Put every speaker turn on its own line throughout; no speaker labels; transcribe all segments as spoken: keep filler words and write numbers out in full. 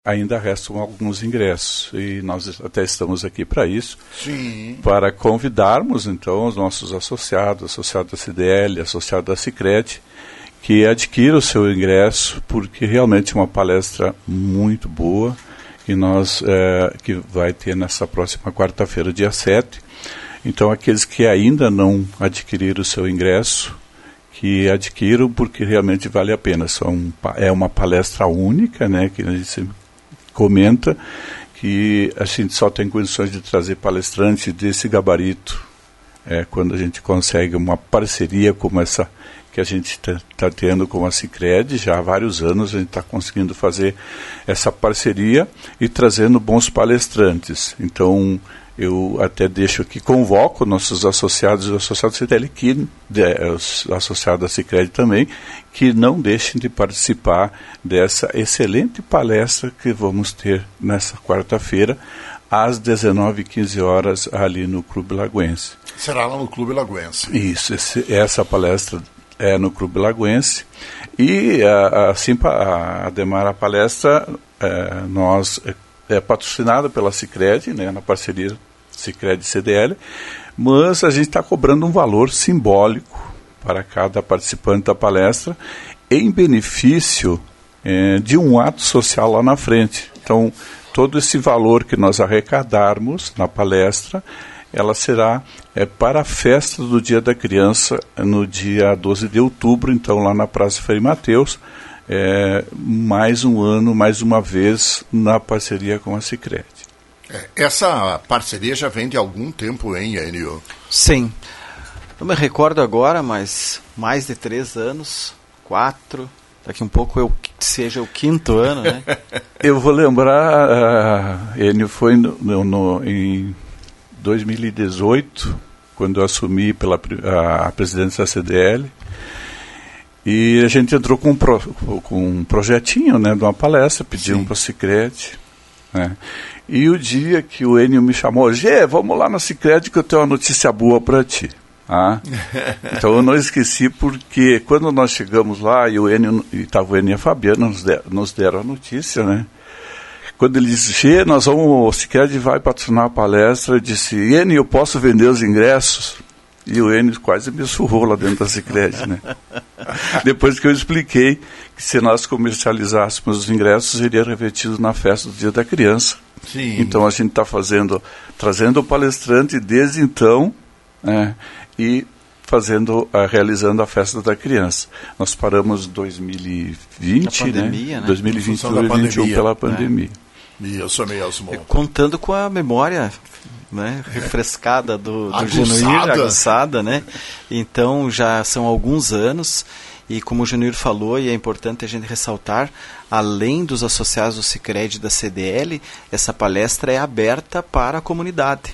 ainda restam alguns ingressos e nós até estamos aqui para isso.
Sim.
Para convidarmos então os nossos associados, associados da C D L, associados da Sicredi, que adquira o seu ingresso, porque realmente é uma palestra muito boa que nós é, que vai ter nessa próxima quarta-feira, dia sete. Então aqueles que ainda não adquiriram o seu ingresso, que adquiram, porque realmente vale a pena. São, é uma palestra única, né, que a gente comenta que a gente só tem condições de trazer palestrantes desse gabarito é, quando a gente consegue uma parceria como essa que a gente está tá tendo com a Sicredi. Já há vários anos a gente está conseguindo fazer essa parceria e trazendo bons palestrantes. Então eu até deixo aqui, convoco nossos associados e associados da C D L, que, de, os associados da Sicredi também, que não deixem de participar dessa excelente palestra que vamos ter nessa quarta-feira, às dezenove e quinze horas, ali no Clube Lagoense.
Será lá no Clube Lagoense.
Isso, esse, essa palestra é no Clube Lagoense. E, assim, ademar a palestra, é, nós... é patrocinada pela Sicredi, né, na parceria Sicredi-C D L, mas a gente está cobrando um valor simbólico para cada participante da palestra, em benefício é, de um ato social lá na frente. Então, todo esse valor que nós arrecadarmos na palestra, ela será é, para a festa do Dia da Criança, no dia doze de outubro, então lá na Praça Frei Mateus, É, mais um ano, mais uma vez, na parceria com a Sicredi.
É, essa parceria já vem de algum tempo, hein, Enio?
Sim. Não me recordo agora, mas mais de três anos, quatro, daqui um pouco eu, seja o quinto ano, né?
Eu vou lembrar, uh, Enio, foi no, no, no, em dois mil e dezoito, quando eu assumi pela, a, a presidência da C D L, e a gente entrou com um, pro, com um projetinho, né, de uma palestra, pedimos para a Sicredi, né, e o dia que o Enio me chamou, Gê, vamos lá na Sicredi que eu tenho uma notícia boa para ti. Ah, então eu não esqueci, porque quando nós chegamos lá, e o Enio, e estava o Enio e a Fabiana, nos, der, nos deram a notícia, né, quando ele disse, Gê, nós vamos, o Sicredi vai patrocinar a palestra, eu disse, Enio, eu posso vender os ingressos? E o Enio quase me surrou lá dentro da Sicredi, né? Depois que eu expliquei que se nós comercializássemos os ingressos, seria revestido na festa do Dia da Criança.
Sim.
Então a gente está fazendo, trazendo o palestrante desde então, né, e fazendo, uh, realizando a festa da criança. Nós paramos em dois mil e vinte,
pandemia,
né?
né?
dois mil e vinte e um e dois mil e vinte e um pela pandemia.
É. Isso mesmo.
Contando com a memória, né, refrescada do, do Genuir, aguçada, né? Então já são alguns anos, e como o Genuir falou, e é importante a gente ressaltar, além dos associados do Sicredi e da C D L, essa palestra é aberta para a comunidade.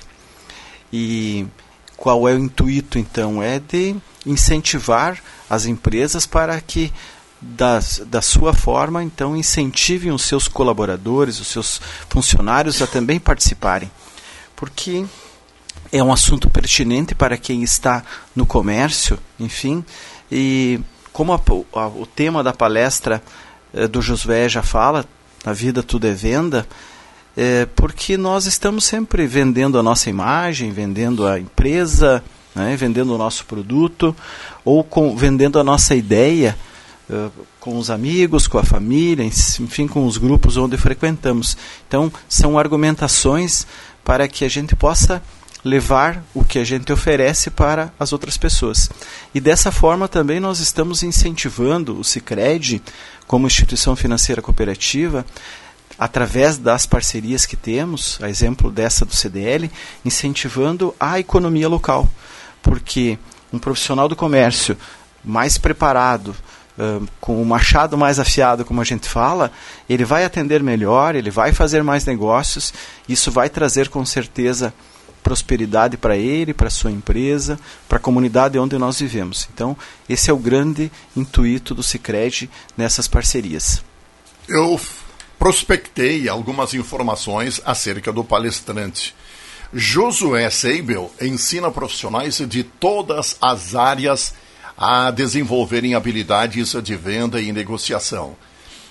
E qual é o intuito, então? É de incentivar as empresas para que, Da, da sua forma, então, incentivem os seus colaboradores, os seus funcionários a também participarem, porque é um assunto pertinente para quem está no comércio, enfim, e como a, a, o tema da palestra eh, do Josué já fala, na vida tudo é venda, é porque nós estamos sempre vendendo a nossa imagem, vendendo a empresa, né, vendendo o nosso produto, ou com, vendendo a nossa ideia, Uh, com os amigos, com a família, enfim, com os grupos onde frequentamos. Então, são argumentações para que a gente possa levar o que a gente oferece para as outras pessoas. E dessa forma também nós estamos incentivando o Sicredi, como instituição financeira cooperativa, através das parcerias que temos, a exemplo dessa do C D L, incentivando a economia local. Porque um profissional do comércio mais preparado, Uh, com o machado mais afiado, como a gente fala, ele vai atender melhor, ele vai fazer mais negócios, isso vai trazer com certeza prosperidade para ele, para a sua empresa, para a comunidade onde nós vivemos. Então, esse é o grande intuito do Sicredi nessas parcerias.
Eu prospectei algumas informações acerca do palestrante. Josué Seibel ensina profissionais de todas as áreas a desenvolverem habilidades de venda e negociação.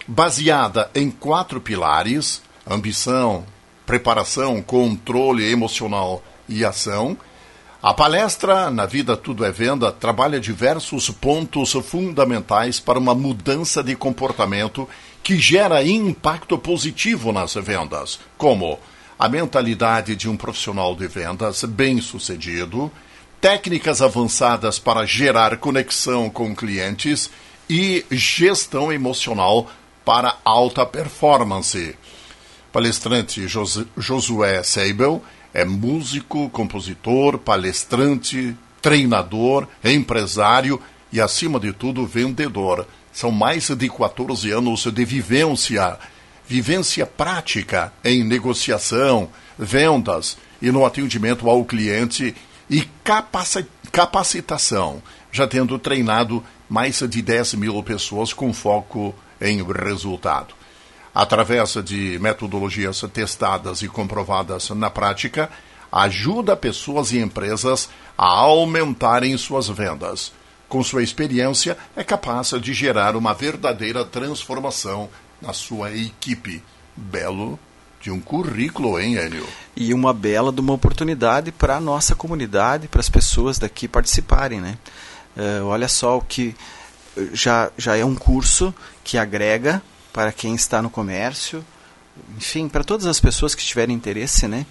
baseada em quatro pilares: ambição, preparação, controle emocional e ação. A palestra Na Vida Tudo é Venda trabalha diversos pontos fundamentais para uma mudança de comportamento que gera impacto positivo nas vendas, como a mentalidade de um profissional de vendas bem-sucedido, técnicas avançadas para gerar conexão com clientes e gestão emocional para alta performance. Palestrante Jos- Josué Seibel é músico, compositor, palestrante, treinador, empresário e, acima de tudo, vendedor. São mais de quatorze anos de vivência, vivência prática em negociação, vendas e no atendimento ao cliente e capaci- capacitação, já tendo treinado mais de dez mil pessoas com foco em resultado. Através de metodologias testadas e comprovadas na prática, ajuda pessoas e empresas a aumentarem suas vendas. Com sua experiência, é capaz de gerar uma verdadeira transformação na sua equipe. Belo de um currículo, hein, Enio?
E uma bela de uma oportunidade para a nossa comunidade, para as pessoas daqui participarem, né? Uh, olha só o que já, já é um curso que agrega para quem está no comércio, enfim, para todas as pessoas que tiverem interesse, né?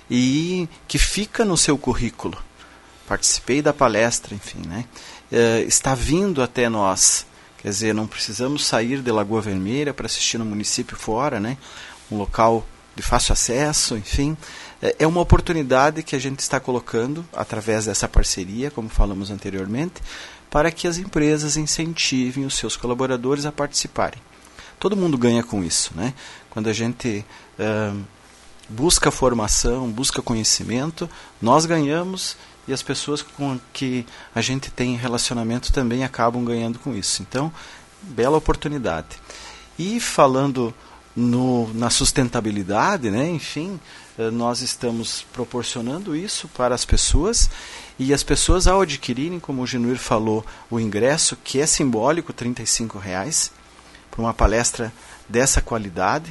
E que fica no seu currículo. Participei da palestra, enfim, né? Uh, está vindo até nós. Quer dizer, não precisamos sair de Lagoa Vermelha para assistir no município fora, né? Um local de fácil acesso, enfim. É uma oportunidade que a gente está colocando através dessa parceria, como falamos anteriormente, para que as empresas incentivem os seus colaboradores a participarem. Todo mundo ganha com isso, né? Quando a gente uh, busca formação, busca conhecimento, nós ganhamos e as pessoas com que a gente tem relacionamento também acabam ganhando com isso. Então, bela oportunidade. E falando no, na sustentabilidade, né? Enfim, uh, nós estamos proporcionando isso para as pessoas e as pessoas, ao adquirirem, como o Genuir falou, o ingresso, que é simbólico, trinta e cinco reais, para uma palestra dessa qualidade,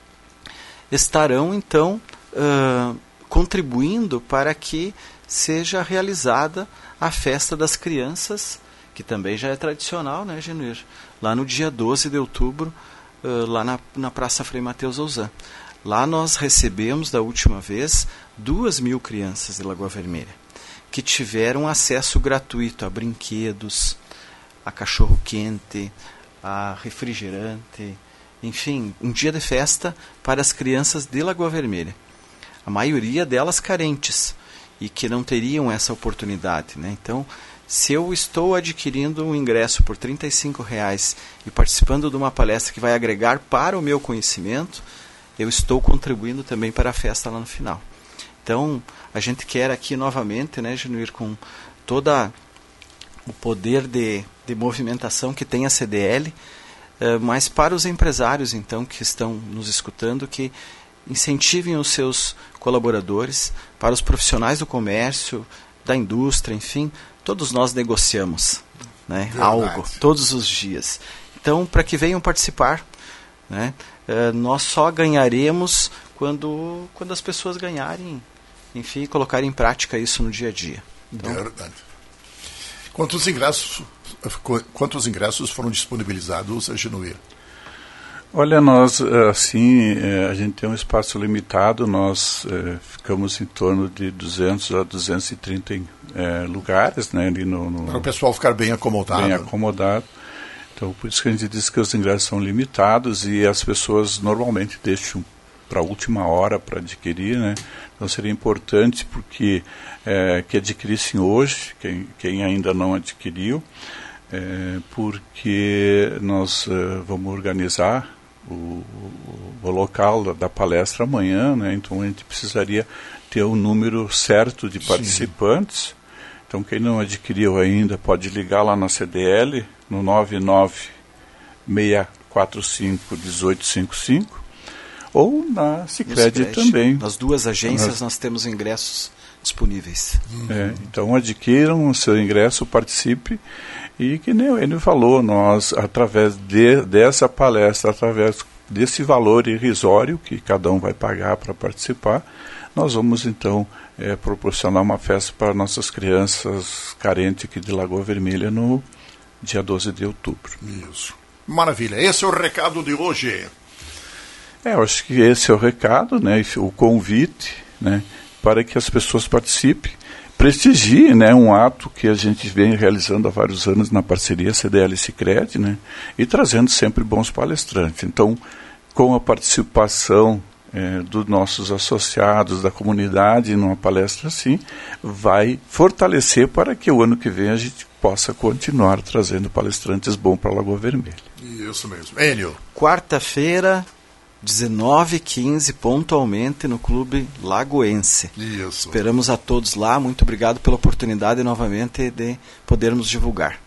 estarão então uh, contribuindo para que seja realizada a festa das crianças, que também já é tradicional, né, Genuir? Lá no dia doze de outubro, uh, lá na, na Praça Frei Mateus Ouzan. Lá nós recebemos, da última vez, duas mil crianças de Lagoa Vermelha, que tiveram acesso gratuito a brinquedos, a cachorro-quente, a refrigerante, enfim, um dia de festa para as crianças de Lagoa Vermelha. A maioria delas carentes e que não teriam essa oportunidade, né? Então, se eu estou adquirindo um ingresso por trinta e cinco reais e participando de uma palestra que vai agregar para o meu conhecimento, eu estou contribuindo também para a festa lá no final. Então, a gente quer aqui novamente, né, Genuir, com toda o poder de, de movimentação que tem a C D L, uh, mas para os empresários, então, que estão nos escutando, que incentivem os seus colaboradores, para os profissionais do comércio, da indústria, enfim, todos nós negociamos, né, algo, todos os dias. Então, para que venham participar, né, uh, nós só ganharemos quando, quando as pessoas ganharem, enfim, colocarem em prática isso no dia a dia. Então,
verdade. Quantos ingressos, quantos ingressos foram disponibilizados a Genuir?
Olha, nós, assim, a gente tem um espaço limitado, nós é, ficamos em torno de duzentos a duzentos e trinta é, lugares, né, ali no, no...
Para o pessoal ficar bem acomodado.
Bem acomodado. Então, por isso que a gente diz que os ingressos são limitados e as pessoas normalmente deixam para a última hora para adquirir, né? Então seria importante porque é, que adquirissem hoje, quem, quem ainda não adquiriu, é, porque nós é, vamos organizar o, o, o local da, da palestra amanhã, né? Então a gente precisaria ter um número certo de participantes. Sim. Então quem não adquiriu ainda pode ligar lá na C D L no nove nove seis quatro cinco um oito cinco cinco ou na Sicredi também.
Nas duas agências nós, nós temos ingressos disponíveis.
É, então adquiram o seu ingresso, participe E que nem o Enio falou, nós, através de, dessa palestra, através desse valor irrisório que cada um vai pagar para participar, nós vamos então é, proporcionar uma festa para nossas crianças carentes aqui de Lagoa Vermelha no dia doze de outubro.
Isso. Maravilha. Esse é o recado de hoje.
É, eu acho que esse é o recado, né, o convite, né, para que as pessoas participem, prestigiem, né, um ato que a gente vem realizando há vários anos na parceria C D L e Sicredi, né, e trazendo sempre bons palestrantes. Então, com a participação é, dos nossos associados, da comunidade, numa palestra assim, vai fortalecer para que o ano que vem a gente possa continuar trazendo palestrantes bons para a Lagoa Vermelha.
Isso mesmo. Enio.
Quarta-feira, dezenove e quinze, pontualmente no Clube Lagoense.
Isso.
Esperamos a todos lá. Muito obrigado pela oportunidade novamente de podermos divulgar.